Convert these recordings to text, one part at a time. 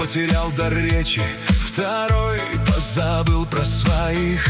потерял дар речи, второй позабыл про своих,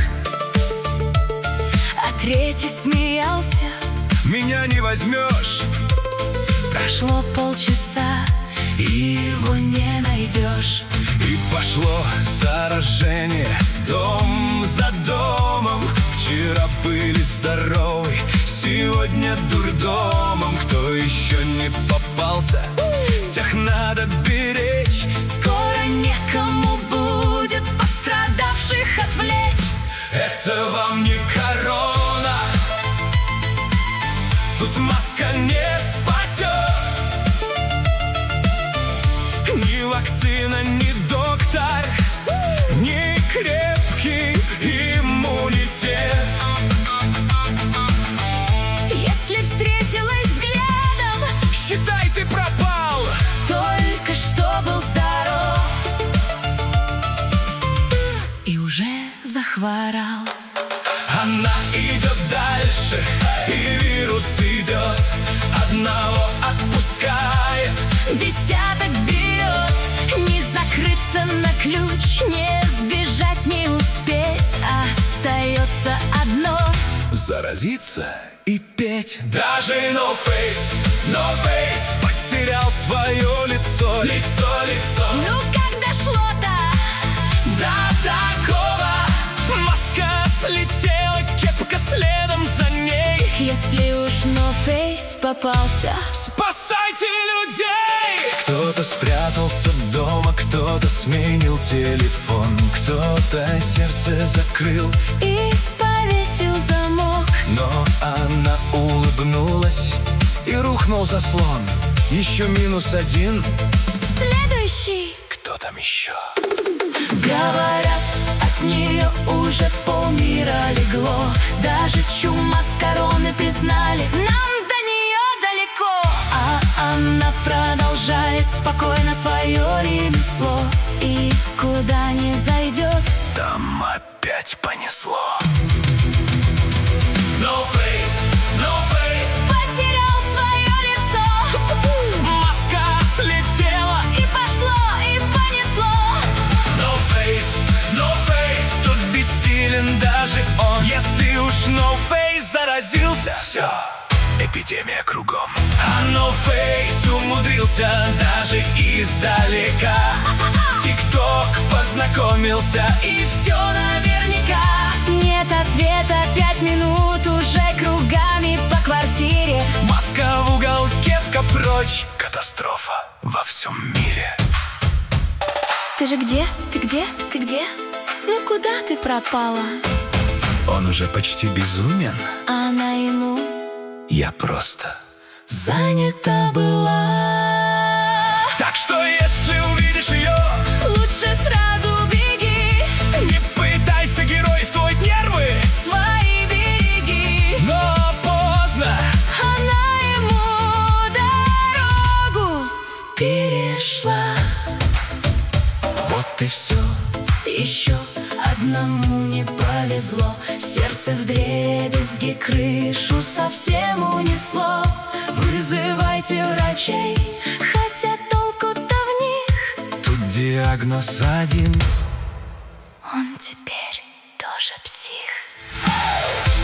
а третий смеялся. Меня не возьмешь. Прошло полчаса, и его не найдешь. И пошло заражение, дом за домом. Вчера были здоровы, сегодня дурдомом. Кто еще не попался, тех надо беречь. Скоро некому будет пострадавших отвлечь. Это вам не корона, тут маска не спасет. Ни вакцина, ни доктор, ни крепкий иммунитет. Если встретилась взглядом, считай, ты пропал. только что был здоров и уже захворал. Она идет дальше, и вирус идет. Одного отпускает, Десяток берет. Не закрыться на ключ, не сбежать, не успеть. Остается одно — заразиться и петь. Даже No Face потерял свое лицо. Лицо. ну как дошло-то До такого маска слетела, кепка следом за ней. Если уж No Face попался, Спасайте людей! Кто-то спрятался дома, кто-то сменил телефон, кто-то сердце закрыл, и повесил замок. но она улыбнулась, и рухнул заслон. Еще -1. Следующий. Кто там еще? Говорят, от нее уже полмира легло. Даже чума с короны признали, нам до нее далеко. А она продолжает спокойно свое ремесло. И куда не зайдет, Там опять понесло. No Face потерял свое лицо. маска слетела. И пошло, и понесло. No Face тут бессилен даже он. Если уж No Face заразился, все, эпидемия кругом. А No Face умудрился даже издалека. ТикТок познакомился, И все наверняка. Нет ответа, 5 минут уже кругами по квартире. маска в угол, кепка прочь. Катастрофа во всем мире. Ты же где? Ты где? Ты где? Ну куда ты пропала? Он уже почти безумен. Она ему Я просто занята была. Так что если увидишь ее, Лучше сразу беги, не пытайся геройствовать, нервы. свои береги. Но поздно. Она ему дорогу перешла. Вот и все. Еще одному не повезло. Сердце вдребезги, крышу совсем унесло. Вызывайте врачей, хотя толку-то в них. Тут диагноз один. Он теперь тоже псих.